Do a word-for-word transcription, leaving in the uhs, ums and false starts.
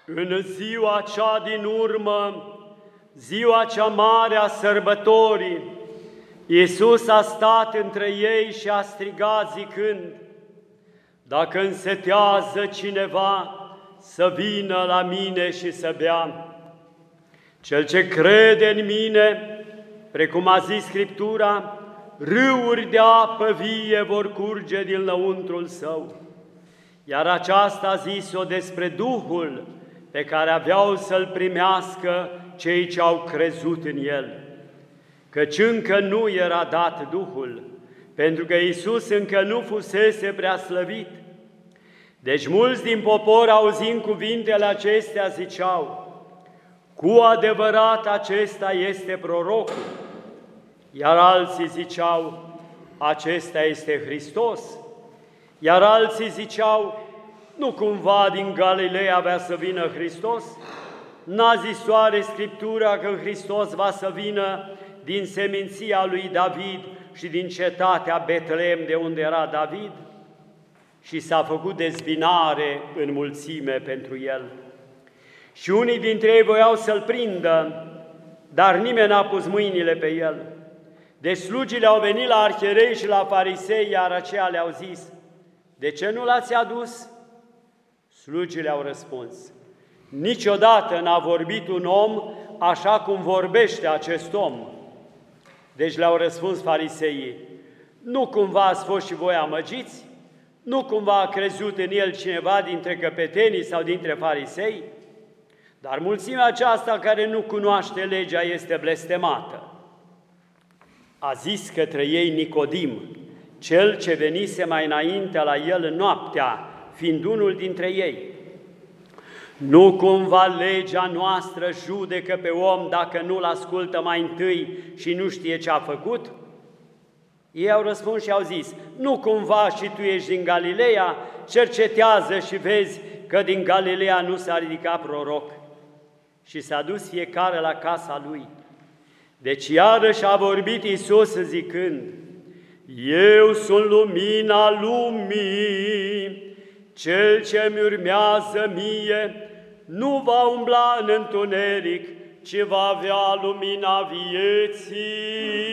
În ziua cea din urmă, ziua cea mare a sărbătorii, Iisus a stat între ei și a strigat zicând: dacă însetează cineva, să vină la mine și să bea. Cel ce crede în mine, precum a zis Scriptura, râuri de apă vie vor curge din lăuntrul său. Iar aceasta a zis-o despre Duhul pe care aveau să-l primească cei ce au crezut în el. Căci încă nu era dat Duhul, pentru că Iisus încă nu fusese prea slăvit. Deci mulți din popor, auzind cuvintele acestea, ziceau: cu adevărat acesta este prorocul. Iar alții ziceau: acesta este Hristos. Iar alții ziceau: nu cumva din Galileea avea să vină Hristos? N-a zis oare Scriptura că Hristos va să vină din seminția lui David și din cetatea Betleem de unde era David? Și s-a făcut dezbinare în mulțime pentru el. Și unii dintre ei voiau să-l prindă, dar nimeni n-a pus mâinile pe el. Deci slugile au venit la arhierei și la farisei, iar aceia le-au zis: de ce nu l-ați adus? Slugile au răspuns: niciodată n-a vorbit un om așa cum vorbește acest om. Deci le-au răspuns fariseii: nu cumva ați fost și voi amăgiți? Nu cumva a crezut în el cineva dintre căpetenii sau dintre farisei? Dar mulțimea aceasta care nu cunoaște legea este blestemată. A zis către ei Nicodim, cel ce venise mai înainte la el în noaptea, fiind unul dintre ei: nu cumva legea noastră judecă pe om dacă nu-l ascultă mai întâi și nu știe ce a făcut? Ei au răspuns și au zis: nu cumva și tu ești din Galileea? Cercetează și vezi că din Galileea nu s-a ridicat proroc. Și s-a dus fiecare la casa lui. Deci iarăși a vorbit Iisus zicând: eu sunt lumina lumii, cel ce mi urmează mie nu va umbla în întuneric, ci va avea lumina vieții.